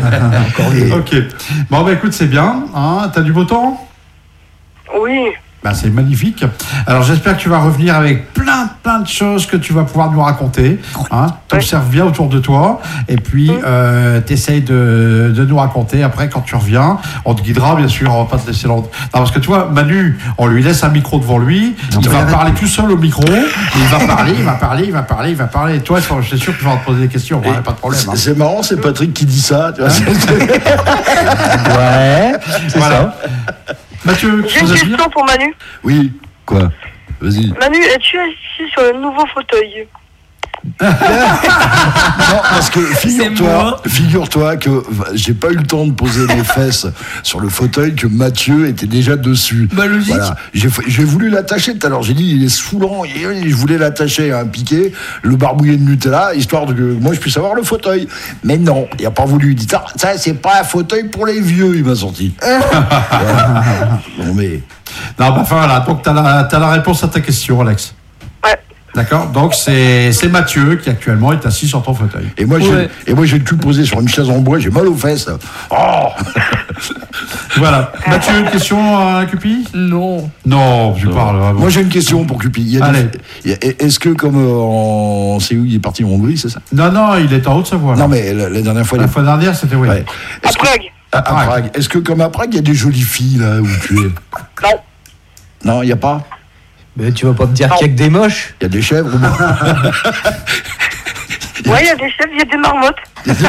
Ok. Bon bah écoute, c'est bien. Hein, t'as du beau temps? Oui, Bah, c'est magnifique. Alors j'espère que tu vas revenir avec plein plein de choses que tu vas pouvoir nous raconter. Hein, t'observes bien autour de toi et puis euh, t'essayes de, de nous raconter. Après quand tu reviens, on te guidera bien sûr. On va pas te laisser l'en... Non, parce que tu vois, Manu, on lui laisse un micro devant lui. Il va parler tout seul au micro. Il va parler, il va parler, il va parler, il va parler. Et toi, je suis sûr que tu vas te poser des questions. Ouais, pas de problème. C'est, Hein. c'est marrant, c'est Patrick qui dit ça. Tu vois, c'est- Ouais, c'est Voilà. ça. Mathieu, j'ai tu une veux dire? question pour Manu. Oui, quoi? Vas-y. Manu, es-tu assis sur le nouveau fauteuil? Non, parce que figure-toi, figure-toi que j'ai pas eu le temps de poser les fesses sur le fauteuil, que Mathieu était déjà dessus. Bah, logique. Voilà. J'ai, j'ai voulu l'attacher tout à l'heure. J'ai dit, il est saoulant. Et je voulais l'attacher à un piquet, le barbouiller de Nutella, histoire de que moi je puisse avoir le fauteuil. Mais non, il a pas voulu. Il dit, ah, ça, c'est pas un fauteuil pour les vieux, il m'a sorti. Voilà. Non, mais. Non, bah, enfin voilà. Donc t'as la, t'as la réponse à ta question, Alex. Ouais. D'accord. Donc c'est, c'est Mathieu qui actuellement est assis sur ton fauteuil. Et moi, Ouais. j'ai, et moi, j'ai le cul posé sur une chaise en bois, j'ai mal aux fesses. Oh! Voilà. Mathieu, une question à Cupi? Non. Non, je parle. ah bon. Moi, j'ai une question pour Cupi. Il y a des- Allez. il y a- Est-ce que, comme euh, en. C'est où il est parti en Hongrie, c'est ça? Non, non, il est en Haute-Savoie. là. Non, mais la, la dernière fois. La il est- fois dernière, c'était oui. Ouais. À Est-ce que- Prague. à, à Prague. Est-ce que, comme à Prague, il y a des jolies filles, là, où tu es? Non. Non, il n'y a pas? Mais tu vas pas me dire qu'il y a que des moches. Il y a des chèvres ou non? Ouais, il y a des chefs, il y a des marmottes.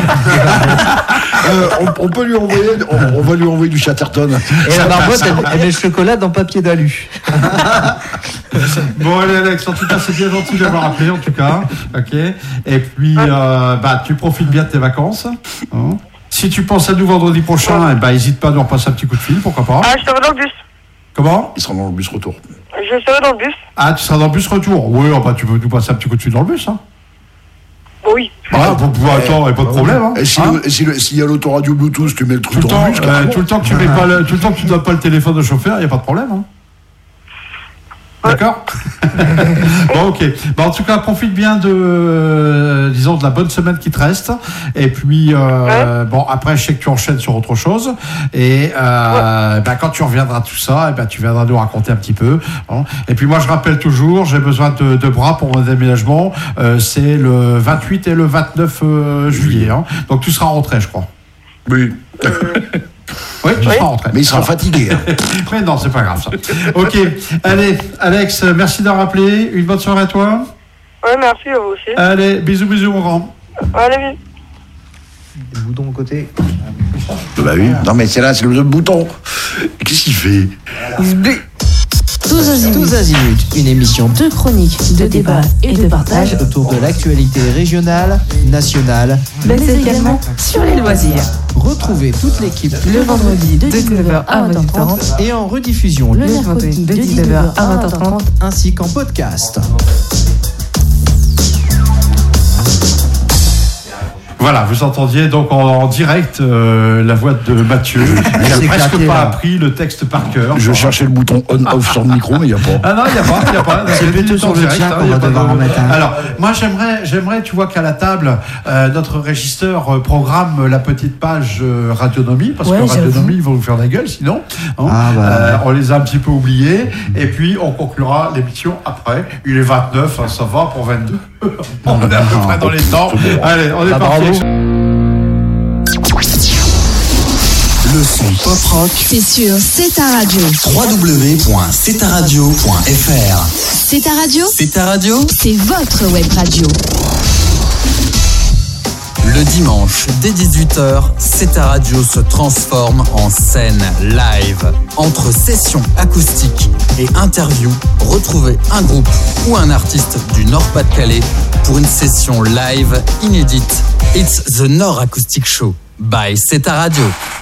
Euh, on, on peut lui envoyer, on, on va lui envoyer du Chatterton. Et la marmotte, elle, elle met le chocolat dans papier d'alu. Bon, allez, Alex, en tout cas, c'est bien gentil d'avoir appelé, en tout cas. Ok. Et puis, euh, bah, tu profites bien de tes vacances. Hein. Si tu penses à nous vendredi prochain, eh ben, n'hésite pas à nous repasser un petit coup de fil, pourquoi pas. Ah, je serai dans le bus. Comment ? Il sera dans le bus retour. Je serai dans le bus. Ah, tu seras dans le bus retour. Oui, oh, bah, tu peux nous passer un petit coup de fil dans le bus, hein. Oui. Ah, pour pouvoir attendre, pas de problème. Hein. Et si Hein le- si le- s'il y a l'autoradio Bluetooth, tu mets le tout, truc le dans temps, le bus. euh, carrément. tout le temps que tu mets pas le, tout le temps que tu donnes pas le téléphone au chauffeur, il n'y a pas de problème. Hein. D'accord. Bon, ok. Bah, en tout cas, profite bien de, euh, disons, de la bonne semaine qui te reste. Et puis, euh, bon, après, je sais que tu enchaînes sur autre chose. Et euh, bah, quand tu reviendras tout ça, et bah, tu viendras nous raconter un petit peu. Hein. Et puis, moi, je rappelle toujours, j'ai besoin de, de bras pour mon déménagement. Euh, c'est le vingt-huit et le vingt-neuf euh, juillet. Hein. Donc, tu seras rentré, je crois. Oui. Oui, tu seras rentré. Mais il sera Voilà. fatigué. Hein. Mais non, c'est pas grave ça. Ok, allez, Alex, merci d'avoir appelé. Une bonne soirée à toi. Ouais, merci à vous aussi. Allez, bisous, bisous, mon grand. Allez, vite. Le bouton de côté. Bah oui. Non, mais c'est là, c'est le bouton. Qu'est-ce qu'il fait? Tous azimuts. Tous azimuts, une émission De chroniques, de débats et de partage, autour de l'actualité régionale, nationale. mais également sur les loisirs. Retrouvez toute l'équipe Le vendredi de dix-neuf heures à vingt heures trente, et en rediffusion le mercredi de dix-neuf heures à vingt heures trente. ainsi qu'en podcast. Voilà, vous entendiez donc en, en direct euh, la voix de Mathieu. Il n'a s'est presque éclaté, pas là. appris le texte par cœur. Je cherchais le bouton on-off sur le micro, mais il n'y a pas. Ah non, il n'y a pas, il n'y a pas. C'est plutôt sur le direct, tien hein, qu'on il y a va pas devoir de- en mettre un. Alors, moi, j'aimerais, j'aimerais, tu vois qu'à la table, euh, notre régisseur euh, programme la petite page euh, Radionomie, parce Ouais, que j'avoue. Radionomie, ils vont nous faire la gueule, sinon. hein. Ah, bah. Euh, on les a un petit peu oubliés. Et puis, on conclura l'émission après. Il est vingt-neuf, hein, ça va pour vingt-deux. On est à peu près dans les temps. Allez, on est Bah, parti. bravo. Le son pop rock. C'est sur C'est ta radio. w w w point c'est ta radio point f r. C'est ta radio, C'est ta radio. c'est votre web radio. Le dimanche, dès dix-huit heures, C'est ta radio se transforme en scène live. Entre sessions acoustiques et interviews, retrouvez un groupe ou un artiste du Nord-Pas-de-Calais pour une session live inédite. It's the Nord Acoustic Show by C'est ta radio.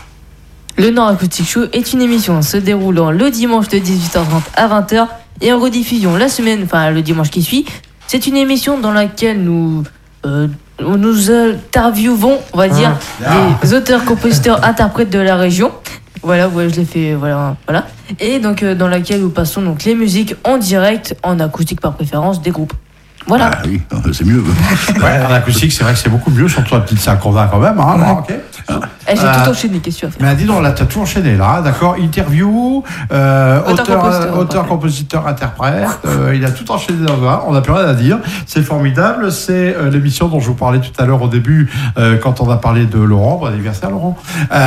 Le Nord Acoustic Show est une émission se déroulant le dimanche de dix-huit heures trente à vingt heures et en rediffusion la semaine, enfin le dimanche qui suit. C'est une émission dans laquelle nous euh, nous interviewons, on va dire, des auteurs, compositeurs, interprètes de la région. Voilà, ouais, je l'ai fait, voilà, voilà. Et donc euh, dans laquelle nous passons donc les musiques en direct, en acoustique par préférence des groupes. Voilà. Ah oui, c'est mieux. Ouais, en acoustique, c'est vrai que c'est beaucoup mieux, surtout la petite salle qu'on a quand même. Hein, bon, ok. Eh, j'ai Euh, tout enchaîné, qu'est-ce que tu vas faire? Mais dis donc, là, t'as tout enchaîné, là, hein, d'accord. Interview, euh, Auteur, auteur, compositeur, auteur, ouais. compositeur, interprète. euh, il a tout enchaîné dans un. On n'a plus rien à dire. C'est formidable. C'est euh, l'émission dont je vous parlais tout à l'heure au début, euh, quand on a parlé de Laurent. Bon anniversaire, Laurent.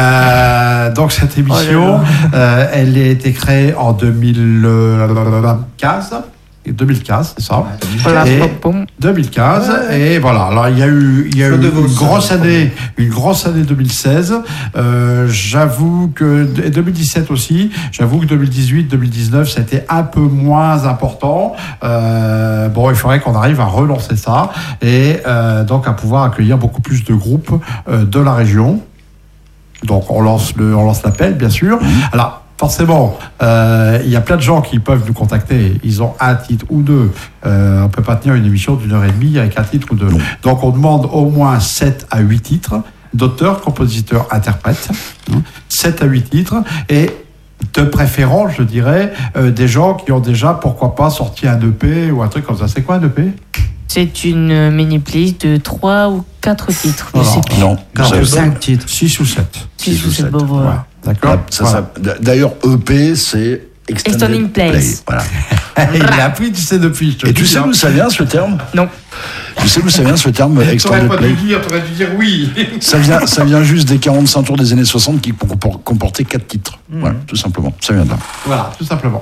Euh, donc, cette émission, euh, elle a été créée en deux mille quinze. deux mille quinze, c'est ça. Voilà, Et pom, pom. deux mille quinze et voilà. Alors il y a eu, il y a eu Claude une Vos, grosse euh, année, une grosse année deux mille seize. Euh, j'avoue que et deux mille dix-sept aussi. J'avoue que deux mille dix-huit, deux mille dix-neuf, c'était un peu moins important. Euh, bon, il faudrait qu'on arrive à relancer ça et euh, donc à pouvoir accueillir beaucoup plus de groupes euh, de la région. Donc on lance le, on lance l'appel, bien sûr. Alors forcément, euh, il y a plein de gens qui peuvent nous contacter. Ils ont un titre ou deux. Euh, on peut pas tenir une émission d'une heure et demie avec un titre ou deux. Donc on demande au moins sept à huit titres d'auteurs, compositeurs, interprètes. Hein, sept à huit titres et de préférence, je dirais, euh, des gens qui ont déjà, pourquoi pas, sorti un E P ou un truc comme ça. C'est quoi un E P? C'est une mini-playlist de trois ou quatre titres. Je Voilà. sais plus. Non, Quatre ça- ou cinq titres. six ou sept. Six ou sept, sept. bon, voilà. Voilà. D'accord. Ah, ça, Voilà. ça- d'ailleurs, E P, c'est Extended, Extended Plays. Play. Voilà. Il a appris, tu sais, depuis. je te Et le tu dis, sais hein. d'où ça vient, ce terme? Non. Tu sais d'où ça vient ce terme T'aurais extended pas play? dû dire, t'aurais dû dire oui. Ça vient, ça vient juste des quarante-cinq tours des années soixante qui compor- comportaient quatre titres. Voilà, tout simplement. Ça vient de là. Voilà, tout simplement.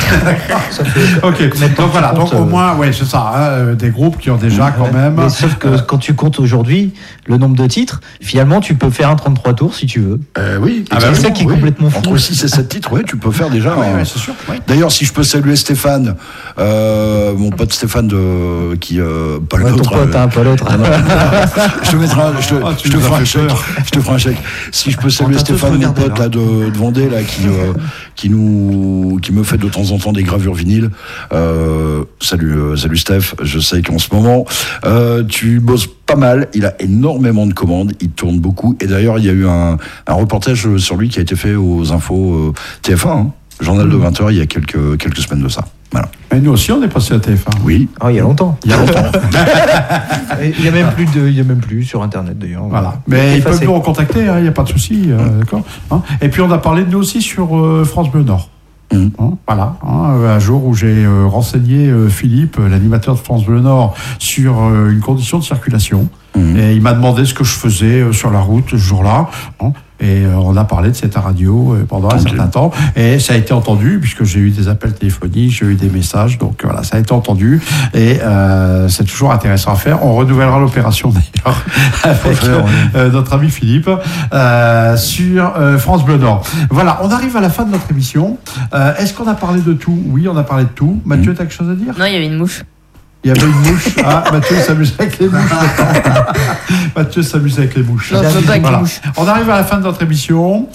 Ça fait- Ok, donc voilà, tu donc comptes, au euh, moins, ouais, c'est ça, hein, des groupes qui ont déjà quand même. Mais sauf que quand tu comptes aujourd'hui le nombre de titres, finalement, tu peux faire un trente-trois tours si tu veux. Euh, oui, Ah bah c'est ça qui est oui. complètement fou. Entre six et sept titres, ouais, tu peux faire déjà. Ouais, un- ouais, c'est sûr. Ouais. D'ailleurs, si je peux saluer Stéphane, euh, mon pote Stéphane de qui euh, pas le Ouais, ton nôtre. pote, euh, hein, pas l'autre. non, non, je te mettrai, un- je te, Ah, tu je te nous as ferai un fait chèque. peur. Je te ferai un chèque. Si je peux saluer On t'a tous Stéphane, mon regardé, pote là. là de, de Vendée là, qui euh, qui nous qui me fait de temps en temps des gravures vinyles. Euh, salut, euh, salut Steph. Je sais qu'en ce moment, euh, tu bosses pas mal. Il a énormément de commandes. Il tourne beaucoup. Et d'ailleurs, il y a eu un, un reportage sur lui qui a été fait aux infos euh, T F un, hein, journal de vingt heures, il y a quelques quelques semaines de ça. Voilà. Et nous aussi, on est passé à T F un. Oui. Ah, il y a longtemps. Il y a longtemps. Et il y a même plus de, il y a même plus sur internet d'ailleurs. Voilà. Mais ils peuvent Effacé. nous recontacter, il n'y a pas de souci. euh, d'accord. Hein. Et puis on a parlé de nous aussi sur euh, France Bleu Nord. Mmh. Hein, voilà, hein, un jour où j'ai euh, renseigné euh, Philippe, euh, l'animateur de France Bleu Nord, sur euh, une condition de circulation. Mmh. Et il m'a demandé ce que je faisais euh, sur la route ce jour-là. Hein, et euh, on a parlé de cette radio euh, pendant un Ok. certain temps. Et ça a été entendu, puisque j'ai eu des appels téléphoniques, j'ai eu des messages. Donc voilà, ça a été entendu. Et euh, c'est toujours intéressant à faire. On renouvellera l'opération d'ailleurs avec faire, oui. euh, notre ami Philippe euh, sur euh, France Bleu Nord. Voilà, on arrive à la fin de notre émission. Euh, est-ce qu'on a parlé de tout? Oui, on a parlé de tout. Mathieu, Mmh. t'as quelque chose à dire? Non, il y avait une mouche. Il y avait une mouche. Ah, Mathieu s'amuse avec les mouches. Mathieu s'amuse avec les mouches. Non, je veux pas avec les Voilà. mouches. On arrive à la fin de notre émission.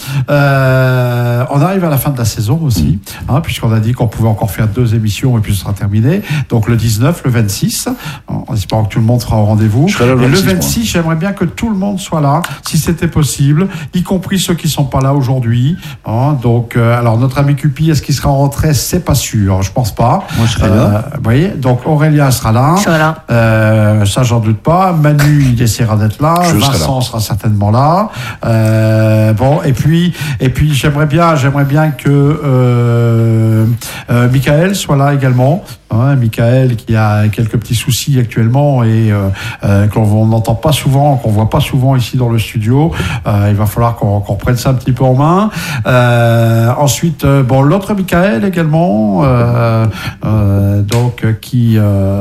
Euh, on arrive à la fin de la saison aussi, hein, puisqu'on a dit qu'on pouvait encore faire deux émissions et puis ce sera terminé. Donc le dix-neuf, le vingt-six, en espérant que tout le monde sera au rendez-vous. Je serai là le et le vingt-six, moi. vingt-six, j'aimerais bien que tout le monde soit là, si c'était possible, y compris ceux qui sont pas là aujourd'hui. Hein. Donc, euh, alors notre ami Cupi, est-ce qu'il sera en retrait? C'est pas sûr, je pense pas. Moi, je serai Euh, là. vous voyez, donc Aurélien sera là. Je serai là. Euh, ça, j'en doute pas. Manu, il essaiera d'être là. Je serai Vincent sera certainement là. Euh, bon, et puis, et puis, j'aimerais bien, j'aimerais bien que euh, euh, Michael soit là également. Hein, Michael qui a quelques petits soucis actuellement et euh, euh, qu'on n'entend pas souvent, qu'on voit pas souvent ici dans le studio. Euh, il va falloir qu'on qu'on reprenne ça un petit peu en main. Euh, ensuite, euh, bon, l'autre Michael également, euh, euh, donc euh, qui,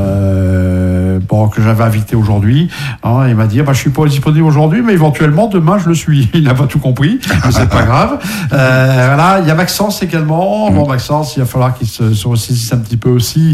euh, bon, que j'avais invité aujourd'hui. Hein, il m'a dit, ah, bah, je suis pas disponible aujourd'hui, mais éventuellement demain je le suis. Il n'a pas tout compris, mais c'est pas grave. Euh, voilà, il y a Maxence également. Bon, Maxence, il va falloir qu'il se, se ressaisisse un petit peu aussi.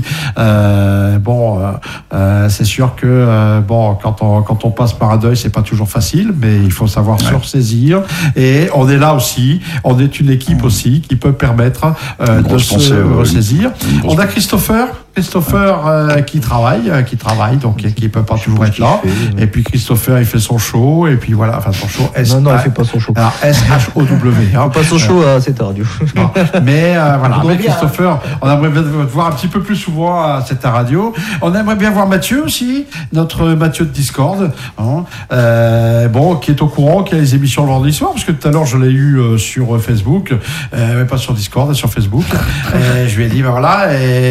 Euh, bon, euh, euh, c'est sûr que euh, bon, quand on quand on passe par un deuil, c'est pas toujours facile, mais il faut savoir Ouais. sursaisir. Et on est là aussi. On est une équipe aussi qui peut permettre euh, Une de grosse se pensée, ouais, ressaisir. une grosse On a Christopher. Christopher euh, qui travaille, euh, qui travaille, donc qui ne peut pas toujours être là. Et puis Christopher, il fait son show, et puis voilà, enfin son show. S Non, non, il fait pas son show. Alors S H O W. Hein. Pas son show à cette radio. Non. Mais euh, voilà, On avec bien, Christopher, on aimerait bien te voir un petit peu plus souvent à cette radio. On aimerait bien voir Mathieu aussi, notre Mathieu de Discord, hein, euh, bon, qui est au courant, qui a les émissions le vendredi soir, parce que tout à l'heure je l'ai eu euh, sur Facebook, euh, mais pas sur Discord, sur Facebook. Et je lui ai dit, ben voilà,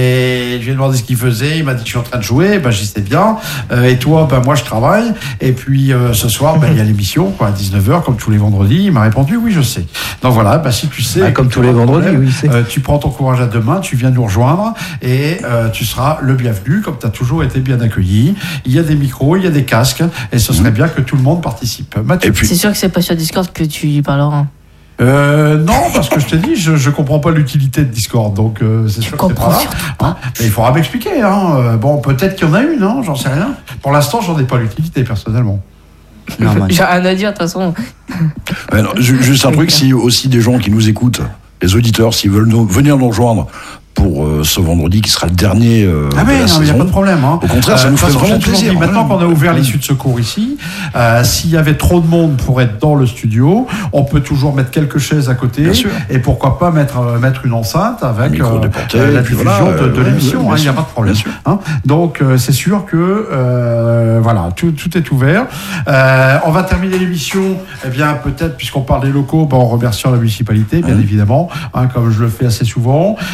et je lui ai demandé ce qu'il faisait. Il m'a dit que je suis en train de jouer. Ben j'y sais bien. Euh, et toi, ben moi je travaille. Et puis euh, ce soir, ben il y a l'émission, quoi, à dix-neuf heures, comme tous les vendredis. Il m'a répondu, oui, je sais. Donc voilà, ben si tu sais, Ah, comme tous les vendredis, oui, c'est. euh, tu prends ton courage à deux mains, tu viens nous rejoindre et euh, tu seras le bienvenu, comme tu as toujours été bien accueilli. Il y a des micros, il y a des casques, et ce serait bien que tout le monde participe. Mathieu. Et puis, C'est sûr que c'est pas sur Discord que tu y parleras. Euh, non, parce que je te dis, je, je comprends pas l'utilité de Discord, donc euh, c'est sûr que c'est pas là. Hein. Mais il faudra m'expliquer. Hein. Euh, Bon, peut-être qu'il y en a une, hein, j'en sais rien. Pour l'instant, j'en ai pas l'utilité personnellement. Normal. J'ai rien à dire de toute façon. ouais, non, ju- juste un truc, si aussi des gens qui nous écoutent, les auditeurs, s'ils veulent nous- venir nous rejoindre pour euh, ce vendredi qui sera le dernier euh, Ah de oui, la non, il n'y a saison. pas de problème. Hein. Au contraire, ça Euh, nous de fait toute façon, vraiment j'ai toujours plaisir. dit, maintenant ouais. qu'on a ouvert l'issue de secours ici, euh, s'il y avait trop de monde pour être dans le studio, on peut toujours mettre quelques chaises à côté. Bien sûr. Et pourquoi pas mettre, euh, mettre une enceinte avec Un micro euh, déporté, euh, la et puis diffusion voilà, de, de euh, l'émission. ouais, hein, bien Il n'y a sûr. pas de problème. Bien sûr. Hein. Donc euh, c'est sûr que euh, voilà, tout, tout est ouvert. Euh, on va terminer l'émission, eh bien peut-être puisqu'on parle des locaux, ben, en remerciant la municipalité, bien Mmh. évidemment, hein, comme je le fais assez souvent. Euh,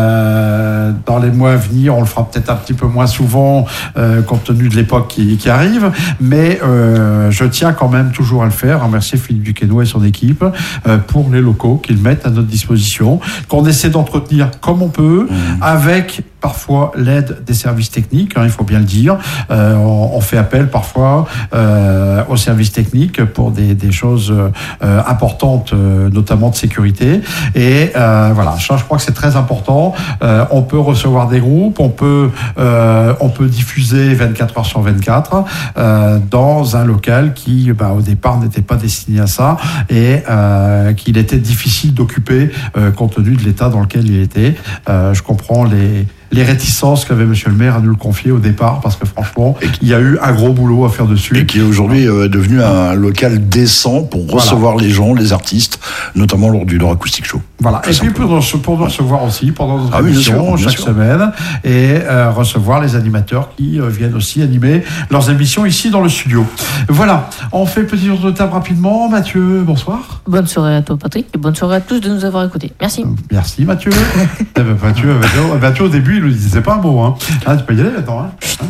Euh, dans les mois à venir, on le fera peut-être un petit peu moins souvent, euh, compte tenu de l'époque qui, qui arrive, mais euh, je tiens quand même toujours à le faire. Remercier Philippe Duquesnoy et son équipe euh, pour les locaux qu'ils mettent à notre disposition, qu'on essaie d'entretenir comme on peut, mmh. avec parfois l'aide des services techniques, hein, il faut bien le dire. Euh, on, on fait appel parfois euh, aux services techniques pour des, des choses euh, importantes, euh, notamment de sécurité. Et euh, voilà, je, je crois que c'est très important. Euh, on peut recevoir des groupes, on peut, euh, on peut diffuser vingt-quatre heures sur vingt-quatre euh, dans un local qui, bah, au départ, n'était pas destiné à ça et euh, qu'il était difficile d'occuper euh, compte tenu de l'état dans lequel il était. Euh, je comprends les les réticences qu'avait monsieur le maire à nous le confier au départ, parce que franchement, il y a eu un gros boulot à faire dessus. Et qui est aujourd'hui euh, devenu un local décent pour recevoir voilà. les gens, les artistes, notamment lors du Nord Acoustic Show. Voilà. Et puis pour, pour nous recevoir aussi pendant notre ah oui, émission, sûr, chaque sûr. semaine, et euh, recevoir les animateurs qui euh, viennent aussi animer leurs émissions ici dans le studio. Voilà. On fait petit tour de table rapidement. Mathieu, bonsoir. Bonne soirée à toi, Patrick, et bonne soirée à tous de nous avoir écoutés. Merci. Merci, Mathieu. Mathieu, Mathieu, Mathieu, au début, il ne disait pas un mot. Hein. Ah, tu peux y aller là-dedans. Hein.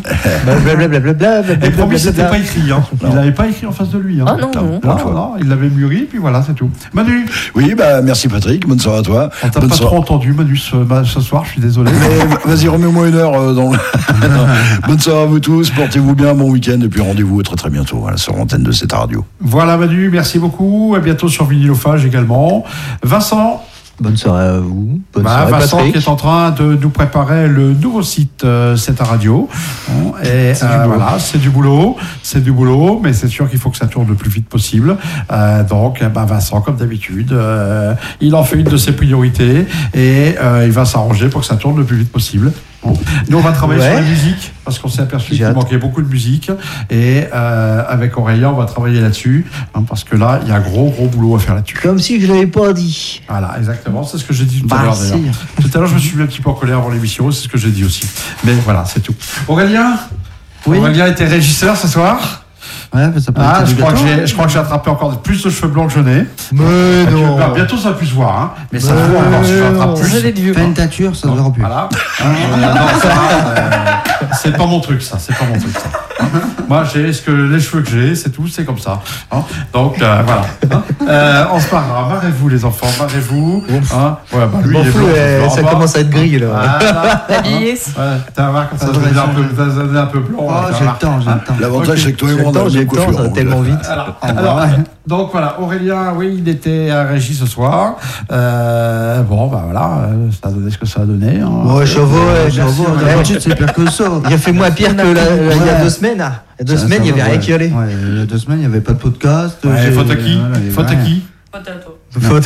Et promis, c'était pas écrit. Hein. Il n'avait pas écrit en face de lui. Hein. Ah non, non. non, non, non il l'avait mûri, puis voilà, c'est tout. Manu. Oui, bah, merci Patrick, bonne soirée à toi. On t'a bonne pas soirée. trop entendu, Manu, ce, ce soir, je suis désolé. Mais, vas-y, remets-moi une heure euh, dans le... Bonne soirée à vous tous, portez-vous bien, bon week-end, et puis rendez-vous très très bientôt voilà, sur l'antenne de cette radio. Voilà Manu, merci beaucoup. À bientôt sur Vinylophage également. Vincent. Bonne soirée à vous. Bonne bah, soirée, Vincent Patrick. qui est en train de nous préparer le nouveau site euh, C'est ta radio. Et c'est euh, voilà, c'est du boulot, c'est du boulot, mais c'est sûr qu'il faut que ça tourne le plus vite possible. Euh, donc, bah, Vincent, comme d'habitude, euh, il en fait une de ses priorités et euh, il va s'arranger pour que ça tourne le plus vite possible. Bon. Nous, on va travailler ouais. sur la musique parce qu'on s'est aperçu J'ai qu'il hâte. manquait beaucoup de musique et euh, avec Aurélien, on va travailler là-dessus hein, parce que là, il y a un gros, gros boulot à faire là-dessus. Comme si je l'avais pas dit. Voilà, exactement. C'est ce que j'ai dit tout bah, à l'heure si. d'ailleurs. Tout à l'heure, je me suis mis un petit peu en colère avant l'émission, c'est ce que j'ai dit aussi. Mais voilà, c'est tout. Aurélien oui. Aurélien était régisseur ce soir. Ouais, ça peut ah, je, crois que j'ai, je crois que j'ai attrapé encore plus de cheveux blancs que je n'ai. Mais non. Bah, bientôt ça va plus se voir, hein. Mais ça se voit encore si je rattrape plus. Fais une tâture, ça ne verra plus. Voilà. euh, non, ça, euh, c'est pas mon truc, ça. C'est pas mon truc, ça. Moi, j'ai ce que les cheveux que j'ai, c'est tout, c'est comme ça. Hein. Donc euh, voilà. Hein. Euh, on se parlera. Marrez-vous, les enfants, marrez-vous. Hein. Ouais, bah, lui, il est blanc, ouais, ça, ça commence à être gris là. Voilà. La vieillesse. Ouais, t'as voir comme ça, ça devient un peu, un peu blanc. Oh, j'ai le temps, j'ai le temps. L'avantage, c'est que toi et moi, on a le temps, ça va tellement vite. Alors, alors, donc voilà, Aurélien, oui, il était à Régis ce soir. Euh, bon, bah voilà, ça a donné ce que ça a donné. Hein. Ouais, Chauveau, ouais, Chauveau. D'habitude, c'est pire que ça. Il a fait moins pire que la, la, il y a deux semaines. Il y a deux ça, semaines, il n'y avait rien qui allait. Ouais, il y a deux semaines, il n'y avait pas de podcast. Ouais, faute à qui Faute à qui Faute à toi. Faute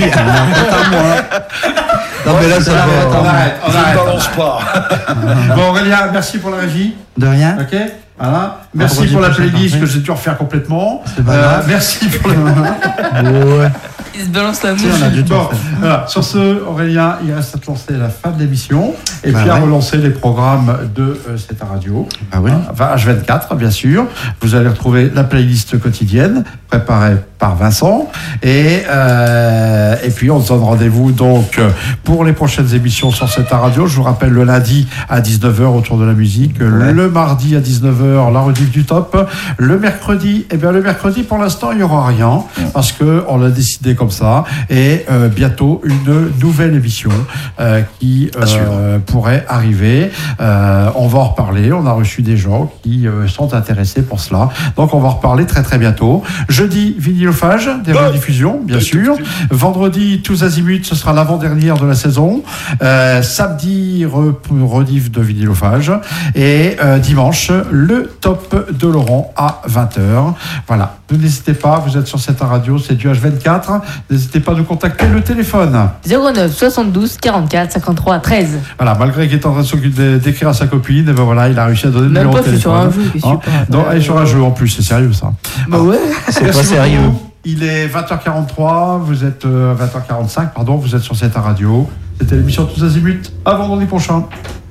à moi. Non, mais là, ça va. On arrête, on arrête. Je ne balance pas. Bon, Aurélien, merci pour la régie. De rien. Ok. Voilà. Merci pour la playlist que j'ai dû refaire complètement. Euh, merci pour le. Ouais. Il se balance la mouche. Bon, voilà. Sur ce, Aurélien, il reste à te lancer la fin de l'émission et bah puis ouais. à relancer les programmes de euh, cette radio. Ah oui. Enfin, H vingt-quatre, bien sûr. Vous allez retrouver la playlist quotidienne préparée par Vincent. Et, euh, et puis, on se donne rendez-vous donc pour les prochaines émissions sur cette radio. Je vous rappelle le lundi à dix-neuf heures autour de la musique. Ouais. Le mardi à dix-neuf heures, la rediff du top. Le mercredi, eh bien, le mercredi, pour l'instant, il n'y aura rien parce qu'on l'a décidé comme ça. Et euh, bientôt, une nouvelle émission euh, qui euh, pourrait arriver. Euh, on va en reparler. On a reçu des gens qui euh, sont intéressés pour cela. Donc, on va en reparler très, très bientôt. Jeudi, Vinylophage, des rediffusions, bien sûr. Vendredi, tous azimuts, ce sera l'avant-dernière de la saison. Euh, samedi, re, rediff de Vinylophage. Et euh, dimanche, le top de Laurent à vingt heures. Voilà. N'hésitez pas, vous êtes sur cette radio, c'est du H vingt-quatre. N'hésitez pas à nous contacter, le téléphone. zéro neuf soixante-douze quarante-quatre cinquante-trois treize. Voilà, malgré qu'il est en train de s'occuper d'écrire à sa copine, et ben voilà, il a réussi à donner le Même numéro pas, de téléphone. Sur un jeu, hein Donc, allez sur un jeu en plus, c'est sérieux ça. Bah ouais, c'est pas sérieux. Il est vingt heures quarante-trois, vous êtes euh, vingt heures quarante-cinq, pardon, vous êtes sur cette radio. C'était l'émission Tous Azimuts. À vendredi prochain.